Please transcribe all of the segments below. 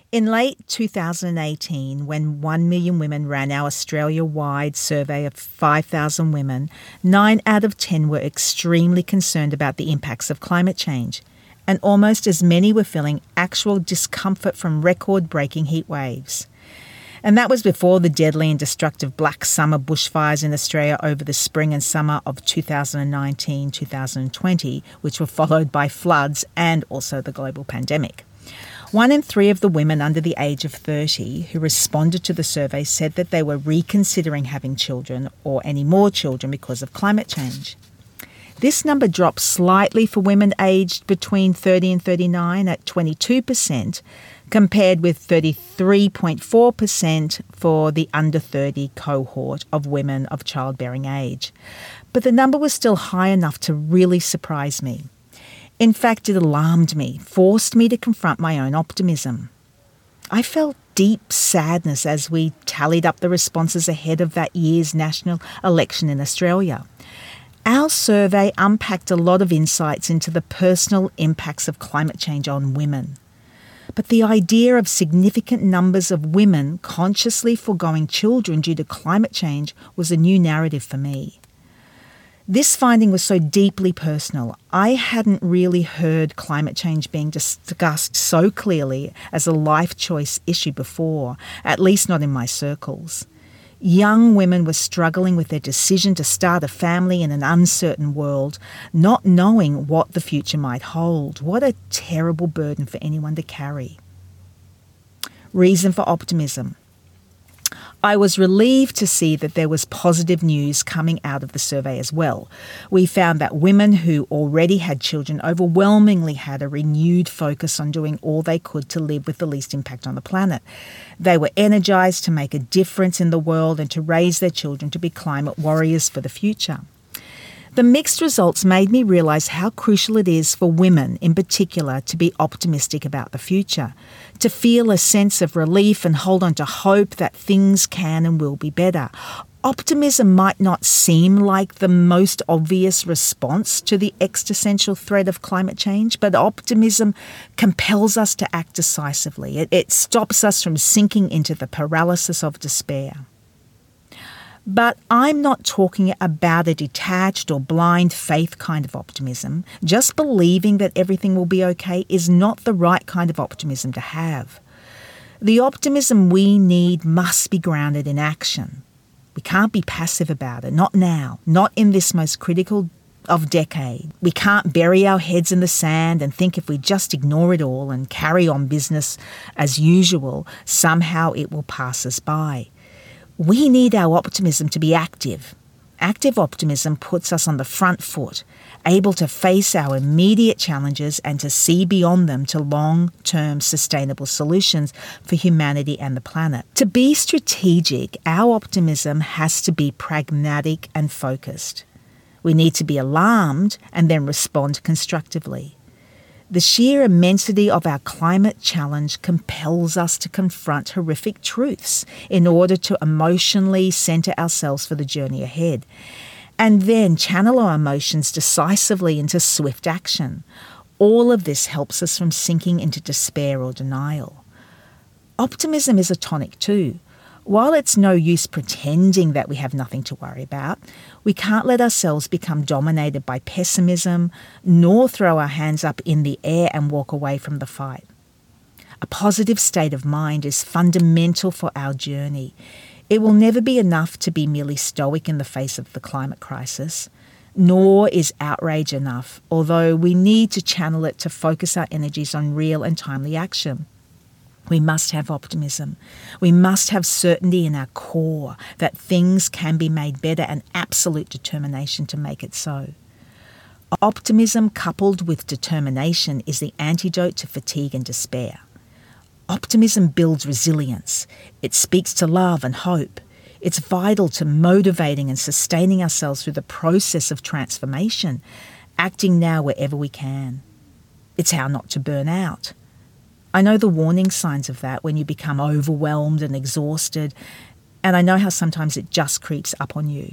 In late 2018, when 1 million women ran our Australia-wide survey of 5,000 women, 9 out of 10 were extremely concerned about the impacts of climate change, and almost as many were feeling actual discomfort from record-breaking heat waves. And that was before the deadly and destructive black summer bushfires in Australia over the spring and summer of 2019-2020, which were followed by floods and also the global pandemic. 1 in 3 of the women under the age of 30 who responded to the survey said that they were reconsidering having children or any more children because of climate change. This number dropped slightly for women aged between 30 and 39 at 22%, compared with 33.4% for the under 30 cohort of women of childbearing age. But the number was still high enough to really surprise me. In fact, it alarmed me, forced me to confront my own optimism. I felt deep sadness as we tallied up the responses ahead of that year's national election in Australia. Our survey unpacked a lot of insights into the personal impacts of climate change on women. But the idea of significant numbers of women consciously foregoing children due to climate change was a new narrative for me. This finding was so deeply personal. I hadn't really heard climate change being discussed so clearly as a life choice issue before, at least not in my circles. Young women were struggling with their decision to start a family in an uncertain world, not knowing what the future might hold. What a terrible burden for anyone to carry. Reason for optimism. I was relieved to see that there was positive news coming out of the survey as well. We found that women who already had children overwhelmingly had a renewed focus on doing all they could to live with the least impact on the planet. They were energised to make a difference in the world and to raise their children to be climate warriors for the future. The mixed results made me realise how crucial it is for women in particular to be optimistic about the future, to feel a sense of relief and hold on to hope that things can and will be better. Optimism might not seem like the most obvious response to the existential threat of climate change, but optimism compels us to act decisively. It stops us from sinking into the paralysis of despair. But I'm not talking about a detached or blind faith kind of optimism. Just believing that everything will be okay is not the right kind of optimism to have. The optimism we need must be grounded in action. We can't be passive about it, not now, not in this most critical of decade. We can't bury our heads in the sand and think if we just ignore it all and carry on business as usual, somehow it will pass us by. We need our optimism to be active. Active optimism puts us on the front foot, able to face our immediate challenges and to see beyond them to long-term sustainable solutions for humanity and the planet. To be strategic, our optimism has to be pragmatic and focused. We need to be alarmed and then respond constructively. The sheer immensity of our climate challenge compels us to confront horrific truths in order to emotionally centre ourselves for the journey ahead, and then channel our emotions decisively into swift action. All of this helps us from sinking into despair or denial. Optimism is a tonic too. While it's no use pretending that we have nothing to worry about, we can't let ourselves become dominated by pessimism, nor throw our hands up in the air and walk away from the fight. A positive state of mind is fundamental for our journey. It will never be enough to be merely stoic in the face of the climate crisis, nor is outrage enough, although we need to channel it to focus our energies on real and timely action. We must have optimism. We must have certainty in our core that things can be made better and absolute determination to make it so. Optimism coupled with determination is the antidote to fatigue and despair. Optimism builds resilience. It speaks to love and hope. It's vital to motivating and sustaining ourselves through the process of transformation, acting now wherever we can. It's how not to burn out. I know the warning signs of that when you become overwhelmed and exhausted, and I know how sometimes it just creeps up on you.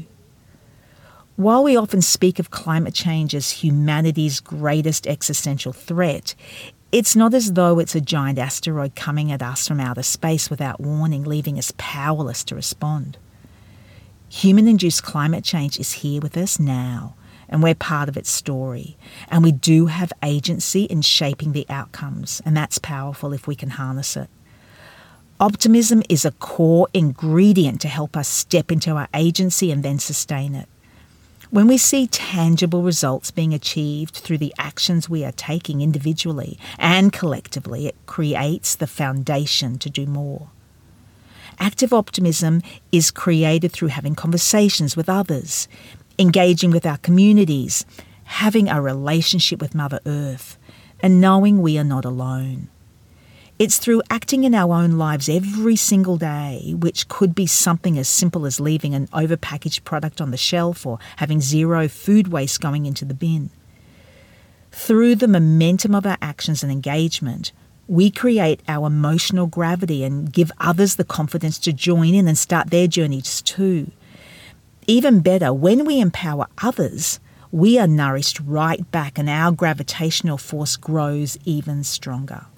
While we often speak of climate change as humanity's greatest existential threat, It's not as though it's a giant asteroid coming at us from outer space without warning, leaving us powerless to respond. Human-induced climate change is here with us now, and we're part of its story. And we do have agency in shaping the outcomes, and that's powerful if we can harness it. Optimism is a core ingredient to help us step into our agency and then sustain it. When we see tangible results being achieved through the actions we are taking individually and collectively, it creates the foundation to do more. Active optimism is created through having conversations with others, engaging with our communities, having a relationship with Mother Earth, and knowing we are not alone. It's through acting in our own lives every single day, which could be something as simple as leaving an overpackaged product on the shelf or having zero food waste going into the bin. Through the momentum of our actions and engagement, we create our emotional gravity and give others the confidence to join in and start their journeys too. Even better, when we empower others, we are nourished right back and our gravitational force grows even stronger.